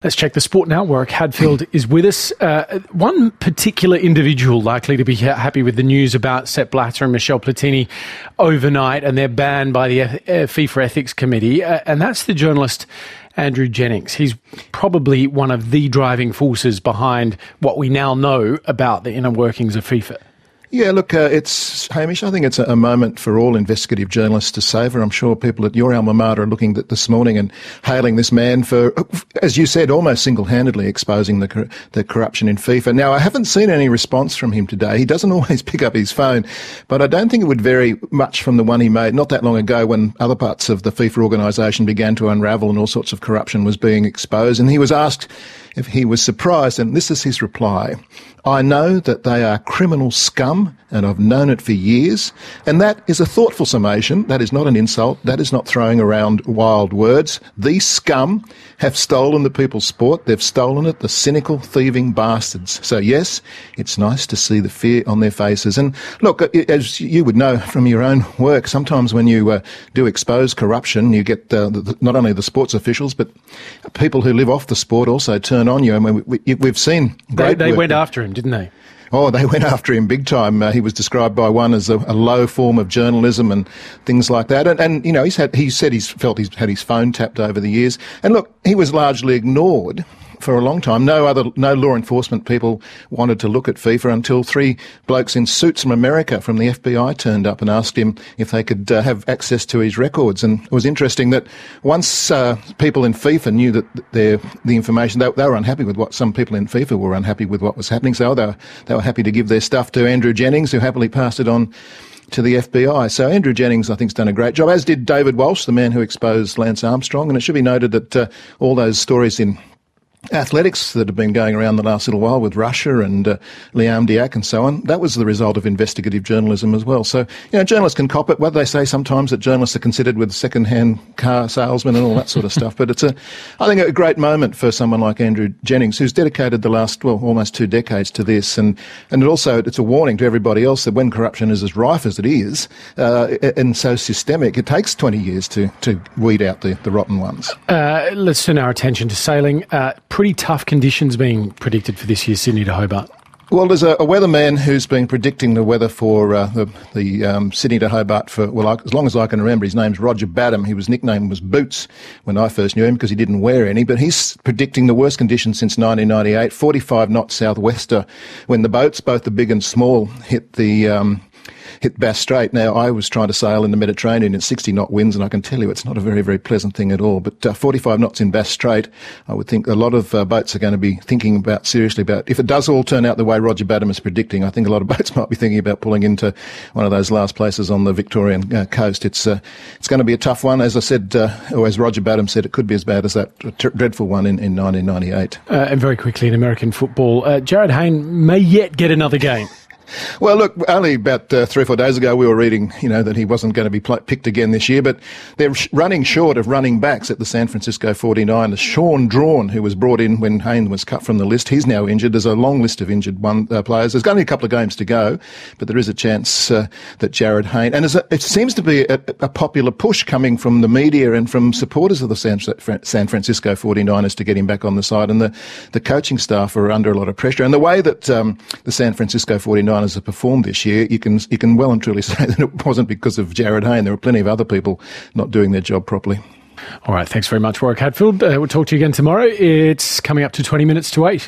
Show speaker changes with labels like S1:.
S1: Let's check the sport now. Warwick Hadfield is with us. One particular individual likely to be happy with the news about Sepp Blatter and Michel Platini overnight and their ban by the FIFA Ethics Committee, and that's the journalist Andrew Jennings. He's probably one of the driving forces behind what we now know about the inner workings of FIFA.
S2: Yeah, look, it's Hamish. I think it's a moment for all investigative journalists to savour. I'm sure people at your alma mater are looking at this morning and hailing this man for, as you said, almost single-handedly exposing the corruption in FIFA. Now, I haven't seen any response from him today. He doesn't always pick up his phone, but I don't think it would vary much from the one he made not that long ago when other parts of the FIFA organisation began to unravel and all sorts of corruption was being exposed. And he was asked if he was surprised, and this is his reply: "I know that they are criminal scum, and I've known it for years." And that is a thoughtful summation. That is not an insult. That is not throwing around wild words. These scum have stolen the people's sport. They've stolen it, the cynical, thieving bastards. So yes, it's nice to see the fear on their faces. And look, as you would know from your own work, sometimes when you do expose corruption, you get not only the sports officials, but people who live off the sport also turn on you. I mean, we've seen great
S1: They
S2: work.
S1: went after him, didn't they?
S2: Oh, they went after him big time. He was described by one as a low form of journalism and things like that. And you know, he said he's felt he's had his phone tapped over the years. And look, he was largely ignored for a long time. No law enforcement people wanted to look at FIFA until three blokes in suits from America from the FBI turned up and asked him if they could have access to his records. And it was interesting that once people in FIFA knew that the information, they were unhappy with what some people in FIFA were unhappy with what was happening. So they were happy to give their stuff to Andrew Jennings, who happily passed it on to the FBI. So Andrew Jennings, I think, has done a great job, as did David Walsh, the man who exposed Lance Armstrong. And it should be noted that all those stories in athletics that have been going around the last little while with Russia and Liam Diak and so on, that was the result of investigative journalism as well. So, you know, journalists can cop it. What they say sometimes that journalists are considered with second-hand car salesmen and all that sort of stuff. But it's I think, a great moment for someone like Andrew Jennings, who's dedicated the last, almost 2 decades to this. And it's a warning to everybody else that when corruption is as rife as it is, and so systemic, it takes 20 years to weed out the rotten ones.
S1: Let's turn our attention to sailing. Pretty tough conditions being predicted for this year's Sydney to Hobart.
S2: Well, there's a weatherman who's been predicting the weather for the Sydney to Hobart for, as long as I can remember. His name's Roger Badham. His nickname was Boots when I first knew him because he didn't wear any. But he's predicting the worst conditions since 1998, 45 knot southwester, when the boats, both the big and small, hit Bass Strait. Now, I was trying to sail in the Mediterranean in 60-knot winds, and I can tell you it's not a very, very pleasant thing at all. But 45 knots in Bass Strait, I would think a lot of boats are going to be thinking seriously about, if it does all turn out the way Roger Badham is predicting, I think a lot of boats might be thinking about pulling into one of those last places on the Victorian coast. It's going to be a tough one. As I said, or as Roger Badham said, it could be as bad as that dreadful one in 1998.
S1: And very quickly in American football, Jarryd Hayne may yet get another game.
S2: Well, look, only about 3 or 4 days ago we were reading, that he wasn't going to be picked again this year, but they're running short of running backs at the San Francisco 49ers. Sean Drawn, who was brought in when Hayne was cut from the list, he's now injured. There's a long list of injured players. There's only a couple of games to go, but there is a chance that Jarryd Hayne, and it seems to be a popular push coming from the media and from supporters of the San Francisco 49ers to get him back on the side, and the coaching staff are under a lot of pressure. And the way that the San Francisco 49ers have performed this year, you can well and truly say that it wasn't because of Jarryd Hayne. There were plenty of other people not doing their job properly.
S1: All right, thanks very much, Warwick Hadfield. We'll talk to you again tomorrow. It's coming up to 20 minutes to 8.